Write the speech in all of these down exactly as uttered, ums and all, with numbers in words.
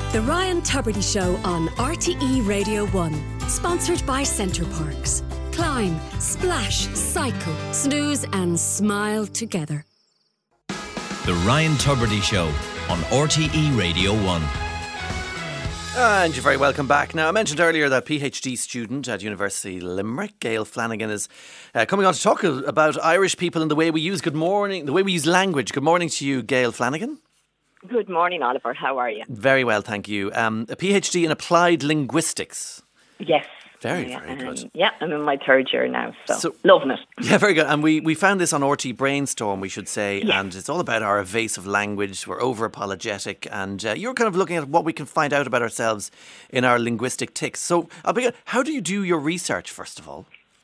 The Ryan Tubridy Show on R T E Radio one. Sponsored by Centre Parks. Climb, splash, cycle, snooze and smile together. The Ryan Tubridy Show on R T E Radio one. And you're very welcome back. Now, I mentioned earlier that PhD student at University Limerick, Gail Flanagan, is uh, coming on to talk about Irish people and the way we use good morning, the way we use language. Good morning to you, Gail Flanagan. Good morning, Oliver. How are you? Very well, thank you. Um, a PhD in applied linguistics. Yes. Very, yeah, very good. Um, yeah, I'm in my third year now, so, so loving it. Yeah, very good. And we, we found this on R T Brainstorm, we should say, yes. and it's all about our evasive language. We're over-apologetic, and uh, you're kind of looking at what we can find out about ourselves in our linguistic tics. So, I'll begin. How do you do your research, first of all?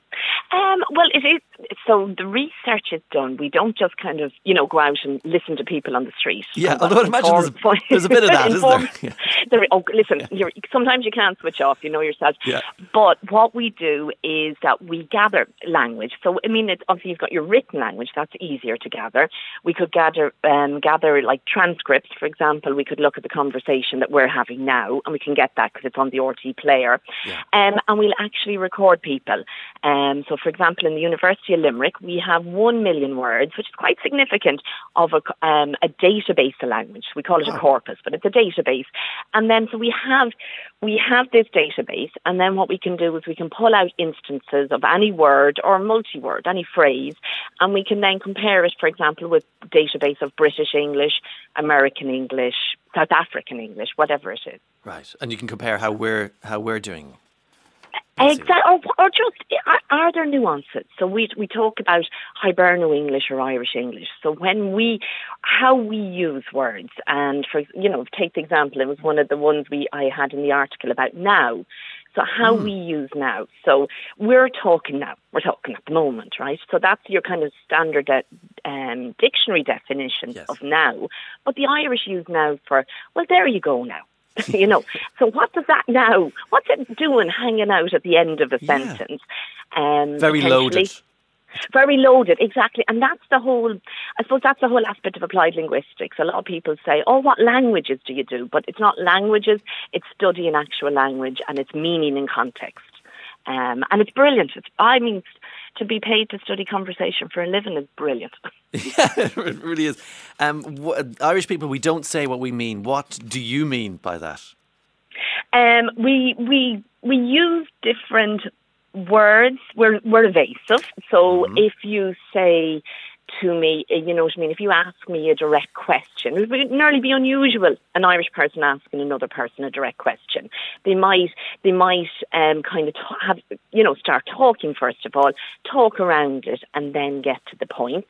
Um, well, it is. So the research is done. We don't just kind of, you know, go out and listen to people on the street. Yeah, although I imagine there's a, there's a bit of that, isn't there? Yeah. there oh, listen, yeah. you're, sometimes you can't switch off, you know yourself. Yeah. But what we do is that we gather language. So, I mean, it's, obviously you've got your written language. That's easier to gather. We could gather, um, gather like transcripts, for example. We could look at the conversation that we're having now, and we can get that because it's on the R T player. Yeah. Um, and we'll actually record people. Um, so, for example, in the University of Limerick, we have one million words, which is quite significant, of a, um, a database of language. We call it oh. a corpus, but it's a database. And then so we have we have this database, and then what we can do is we can pull out instances of any word or multi-word, any phrase, and we can then compare it, for example, with a database of British English, American English, South African English, whatever it is. Right, and you can compare how we're how we're doing. Exactly, or, or just are, are there nuances? So we we talk about Hiberno English or Irish English. So when we how we use words, and for you know, take the example, it was one of the ones we I had in the article about now. So how mm. we use now. So we're talking now. We're talking at the moment, right? So that's your kind of standard de- um, dictionary definition yes. of now. But the Irish use now for well, there you go now. you know, so what does that now? What's it doing hanging out at the end of a yeah. sentence? Um, Very loaded. Very loaded, exactly. And that's the whole, I suppose that's the whole aspect of applied linguistics. A lot of people say, oh, what languages do you do? But it's not languages, it's studying actual language and it's meaning in context. Um, and it's brilliant. It's, I mean, to be paid to study conversation for a living is brilliant. Yeah, it really is. Um, wh- Irish people, we don't say what we mean. What do you mean by that? Um, we we we use different words. We're we're evasive. So mm-hmm. if you say to me, you know what I mean, if you ask me a direct question, it would nearly be unusual, an Irish person asking another person a direct question. They might, they might um, kind of ta- have, you know, start talking first of all, talk around it, and then get to the point.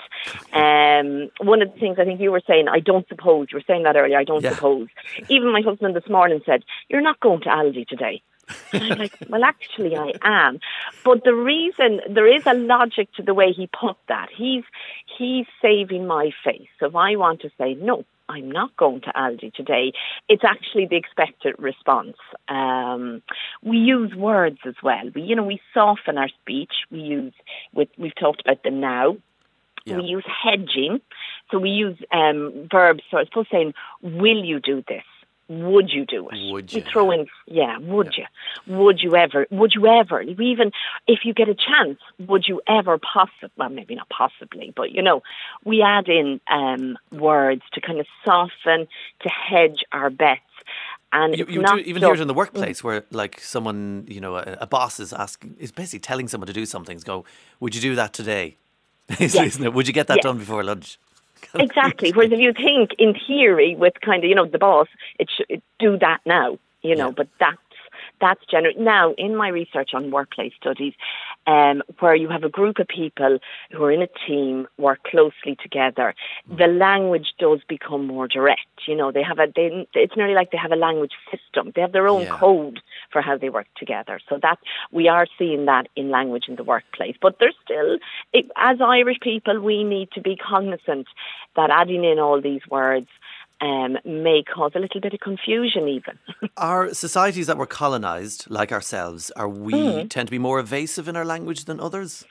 Um, one of the things I think you were saying, I don't suppose, you were saying that earlier, I don't yeah. suppose. Even my husband this morning said, you're not going to Aldi today. And I'm like, well, actually, I am. But the reason, there is a logic to the way he put that. He's he's saving my face. So if I want to say, no, I'm not going to Aldi today, it's actually the expected response. Um, we use words as well. We, you know, we soften our speech. We use, with we've talked about the now. Yeah. We use hedging. So we use um, verbs. So I suppose saying, will you do this? Would you do it? Would you? We throw in, yeah, would yeah. you? Would you ever? Would you ever? Even if you get a chance, would you ever possibly, well, maybe not possibly, but, you know, we add in um, words to kind of soften, to hedge our bets. And you, it's you not do even just, hear it in the workplace where, like, someone, you know, a, a boss is asking, is basically telling someone to do something. Go, would you do that today? Yes. Isn't it? Would you get that yes. done before lunch? Exactly. Whereas if you think, in theory, with kind of, you know, the boss, it should do that now, you know, yeah. but that's, that's general. Now, in my research on workplace studies, um, where you have a group of people who are in a team, work closely together, mm. the language does become more direct. You know, they have a, they, it's nearly like they have a language system. They have their own yeah. code for how they work together. So that, we are seeing that in language in the workplace. But there's still, it, as Irish people, we need to be cognizant that adding in all these words Um, may cause a little bit of confusion even. Are societies that were colonised, like ourselves, are we mm. tend to be more evasive in our language than others?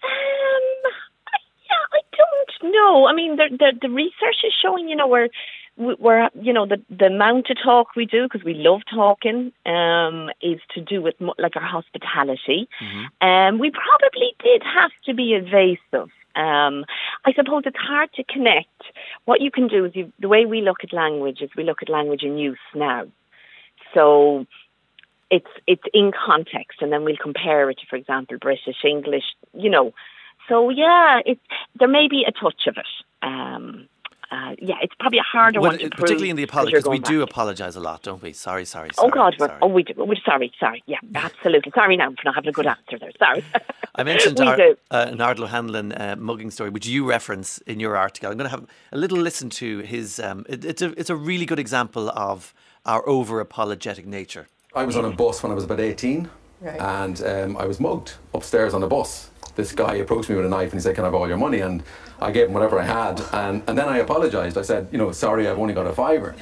Um, yeah, I don't know. I mean, the, the, the research is showing, you know, we're, we're, you know, the, the amount of talk we do, because we love talking, um, is to do with mo- like our hospitality. Mm-hmm. Um, we probably did have to be evasive. Um, I suppose it's hard to connect. What you can do is, you, the way we look at language is we look at language in use now. So it's it's in context, and then we'll compare it to, for example, British English. You know, so yeah, it there may be a touch of it. Um, Uh, yeah, it's probably a harder well, one to prove. Particularly in the apology, because we do apologise a lot, don't we? Sorry, sorry, sorry. Oh, God, sorry. oh, we do. We're sorry, sorry. Yeah, absolutely. Sorry now for not having a good answer there. Sorry. I mentioned we our, do. Uh, an Ardal O'Hanlon uh, mugging story, which you reference in your article. I'm going to have a little listen to his... Um, it, it's, a, it's a really good example of our over-apologetic nature. I was on a bus when I was about eighteen, right. and um, I was mugged upstairs on a bus. This guy approached me with a knife and he said, "Can I have all your money?" And I gave him whatever I had, and, and then I apologised. I said, you know, "Sorry, I've only got a fiver."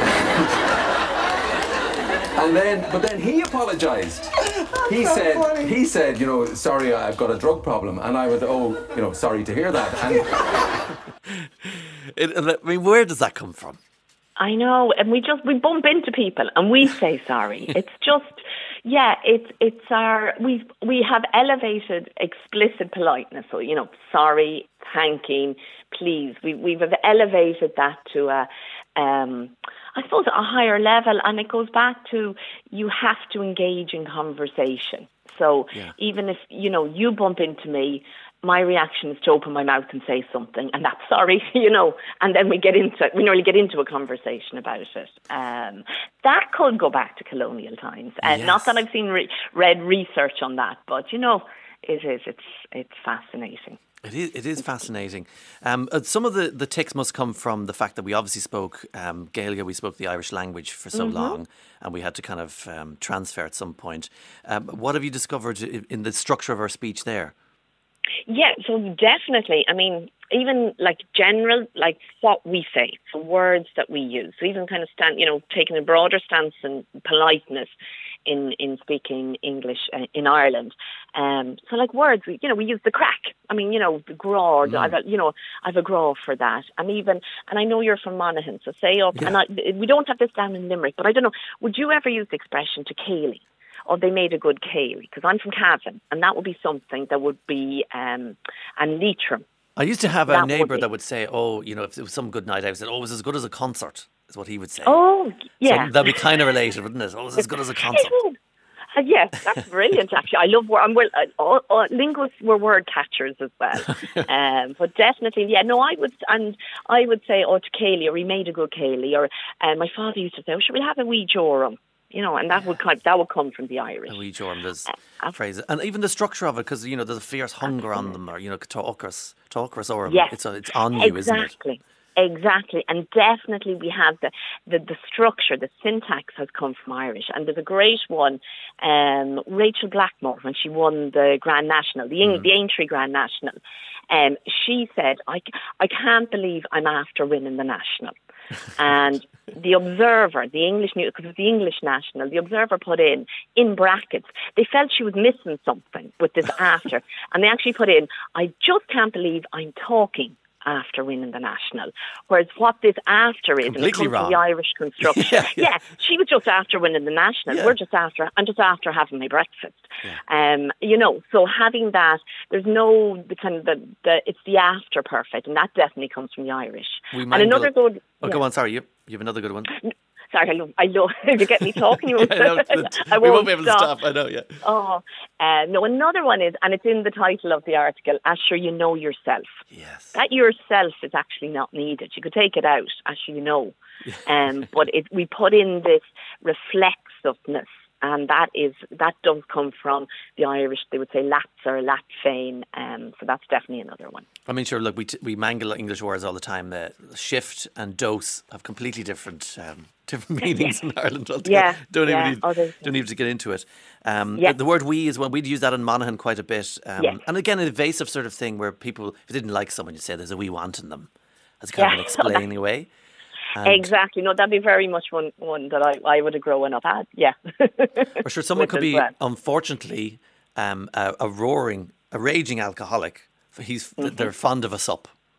and then, but then he apologised. He so said, funny. he said, you know, "Sorry, I've got a drug problem," and I was, oh, you know, sorry to hear that. And it, I mean, where does that come from? I know, and we just we bump into people and we say sorry. It's just. Yeah, it's it's our we we have elevated explicit politeness. So, you know, sorry, thanking, please. We we've elevated that to a um, I suppose a higher level, and it goes back to you have to engage in conversation. So yeah. even if you know you bump into me, my reaction is to open my mouth and say something, and that's sorry, you know, and then we get into we nearly get into a conversation about it. Um, that could go back to colonial times, and uh, yes. not that I've seen re- read research on that, but you know, it is. It's it's fascinating. It is, it is fascinating. Um, some of the, the tics must come from the fact that we obviously spoke um, Gaeilge, we spoke the Irish language for so mm-hmm. long, and we had to kind of um, transfer at some point. Um, what have you discovered in the structure of our speech there? Yeah, so definitely. I mean, even like general, like what we say, the words that we use. So even kind of stand, you know, taking a broader stance in politeness in, in speaking English uh, in Ireland. Um, so like words, we, you know, we use the crack. I mean, you know, the graw. Mm. I've a, you know, I've a graw for that. And even, and I know you're from Monaghan, so say up. Yeah. And I, we don't have this down in Limerick, but I don't know. Would you ever use the expression to Cayley? Or they made a good Cayley, because I'm from Cavan, and that would be something that would be um, and Leitrim. I used to have a that neighbour would that would say, "Oh, you know, if it was some good night out, I said, oh, it was as good as a concert," is what he would say. Oh, yeah, so that'd be kind of related, wouldn't it? Oh, it was as good as a concert. Uh, yes, that's brilliant. Actually, I love. I'm well. Uh, uh, linguists were word catchers as well, um, but definitely, yeah. No, I would, and I would say, "Oh, to Cayley," or "He made a good Cayley," or uh, my father used to say, "Oh, should we have a wee jorum?" You know, and that would come, that would come from the Irish. A wee jorum, there's uh, phrases, and even the structure of it, because you know there's a fierce hunger on them, or you know, talkers, talkers, or yes, it's it's on you, exactly. isn't it? Exactly. Exactly, and definitely we have the, the, the structure, the syntax has come from Irish, and there's a great one, um, Rachel Blackmore, when she won the Grand National, the, mm. the Aintree Grand National, um, she said, I, I can't believe I'm after winning the National. And the Observer, the English news, because it was the English National, the Observer put in, in brackets, they felt she was missing something with this after, and they actually put in, I just can't believe I'm talking after winning the National. Whereas what this after is, completely and it comes wrong. from the Irish construction. yeah, yeah. yeah, she was just after winning the National. Yeah. We're just after, I'm just after having my breakfast. Yeah. Um, you know, so having that, there's no, the kind of, the, the it's the after perfect, and that definitely comes from the Irish. We and another good... Oh, yeah. Go on, sorry, you, you have another good one. Sorry, I love, I love, you get me talking. You yeah, I know, I we won't won't be able stop. to stop, I know, yeah. Oh, uh, no, another one is, and it's in the title of the article, as sure you know yourself. Yes. That yourself is actually not needed. You could take it out, as sure you know. um, but it, we put in this reflexiveness, and that is that does come from the Irish. They would say lats or lat fein, um, so that's definitely another one. I mean, sure, look, we t- we mangle English words all the time. The shift and dose have completely different um, different meanings in Ireland altogether. Yeah, don't yeah, even need, others. don't need to get into it. Um, yeah. the, the word "we" as well. We'd use that in Monaghan quite a bit. Um, yes. And again, an evasive sort of thing where people, if they didn't like someone, you'd say there's a wee want in them, as kind yeah. of an explaining away. And exactly. No, that'd be very much one one that I, I would have grown up at. Yeah. Or sure, someone could be, well. unfortunately, um, a, a roaring, a raging alcoholic. He's mm-hmm. They're fond of a sup.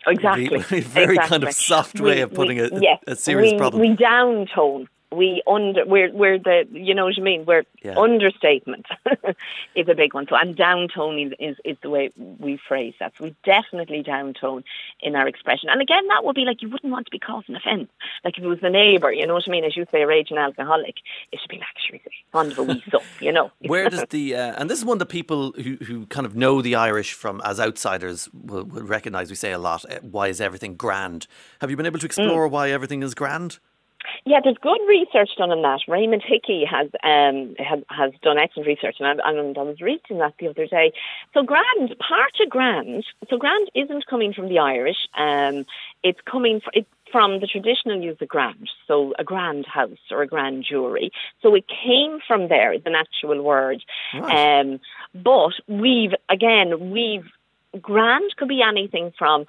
exactly. Would be a very exactly. kind of soft way we, of putting we, a, yes, a serious we, problem. We downtone. We under we're we're the you know what I mean we're Yeah. understatement is a big one. So and downtoning is is the way we phrase that. So we definitely downtone in our expression. And again, that would be like you wouldn't want to be causing offence. Like if it was the neighbour, you know what I mean? As you say, a raging alcoholic, it should be like should we say fond of a wee sup, you know. Where does the uh, and this is one that people who, who kind of know the Irish from as outsiders will, will recognise. We say a lot. uh, Why is everything grand? Have you been able to explore mm. why everything is grand? Yeah, there's good research done on that. Raymond Hickey has um, has, has done excellent research, and I, and I was reading that the other day. So grand, part of grand, so grand isn't coming from the Irish. Um, it's coming from, it's from the traditional use of grand, so a grand house or a grand jury. So it came from there, it's an actual word. Right. Um, but we've, again, we've, grand could be anything from,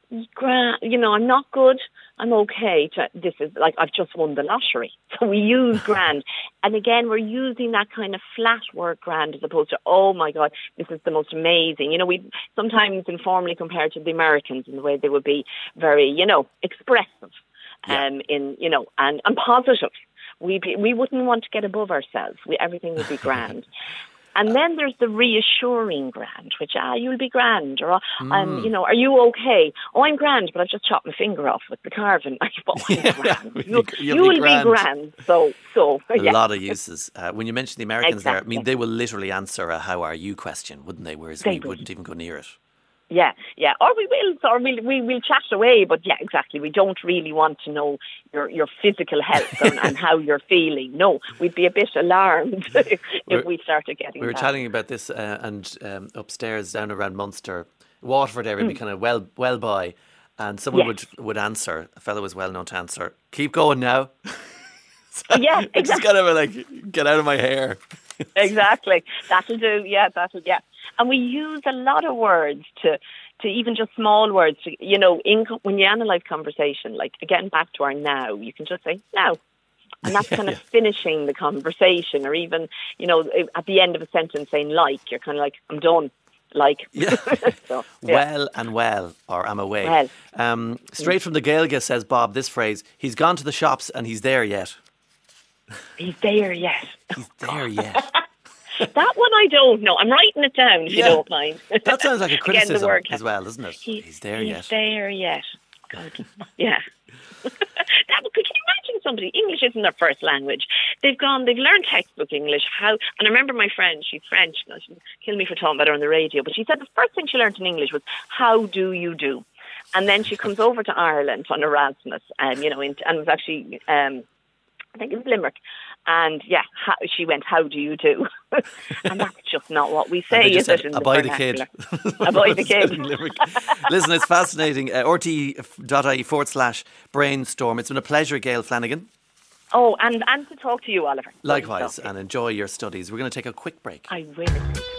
grand, you know, I'm not good, I'm okay. To, this is like, I've just won the lottery. So we use grand. And again, we're using that kind of flat word grand as opposed to, oh my God, this is the most amazing. You know, we sometimes informally compare to the Americans in the way they would be very, you know, expressive yeah. um, in, you know, and, and positive. We be, we wouldn't want to get above ourselves. We, everything would be grand. And then there's the reassuring grand, which, ah, you'll be grand, or, um, mm. you know, are you okay? Oh, I'm grand, but I've just chopped my finger off with the carving. Like, oh, I'm yeah, grand. you'll, you'll, you'll be, grand. be grand. So, so a yeah. lot of uses. Uh, when you mention the Americans exactly. there, I mean, they will literally answer a "How are you?" question, wouldn't they? Whereas they we would. wouldn't even go near it. Yeah, yeah, or we will, or we'll, we will chat away, but yeah, exactly. We don't really want to know your, your physical health and, and how you're feeling. No, we'd be a bit alarmed if we're, we started getting We were that. chatting about this uh, and um, upstairs down around Munster, Waterford area would be kind of well well by, and someone yes. would, would answer, a fellow was well known to answer, keep going now. So yeah, exactly. It's kind of like, get out of my hair. Exactly. That'll do, yeah, that'll, yeah. And we use a lot of words to, to even just small words, to, you know, in, when you analyse conversation, like, again, back to our now, you can just say, now. And that's kind of yeah. finishing the conversation, or even, you know, at the end of a sentence saying like, you're kind of like, I'm done. Like, yeah. so, yeah. Well and well, or I'm away. Well. Um, straight from the Gaeilge, says Bob, this phrase, he's gone to the shops and he's there yet. He's there yet. He's there yet. That one I don't know. I'm writing it down if yeah. you don't mind. That sounds like a criticism Again, word as well, doesn't it? He's, he's there he's yet. He's there yet. God. Yeah. that, can you imagine somebody, English isn't their first language. They've gone, they've learned textbook English. How? And I remember my friend, she's French, she'll kill me for talking about her on the radio, but she said the first thing she learned in English was, how do you do? And then she comes over to Ireland on Erasmus, and, you know, in, and was actually, um, I think it was Limerick. And yeah, how, she went, how do you do? And that's just not what we say, is said, it? In Abide the the kid. Abide the kid. Listen, it's fascinating. Uh, R T dot I E forward slash brainstorm. It's been a pleasure, Gail Flanagan. Oh, and, and to talk to you, Oliver. Likewise, and enjoy your studies. We're going to take a quick break. I will.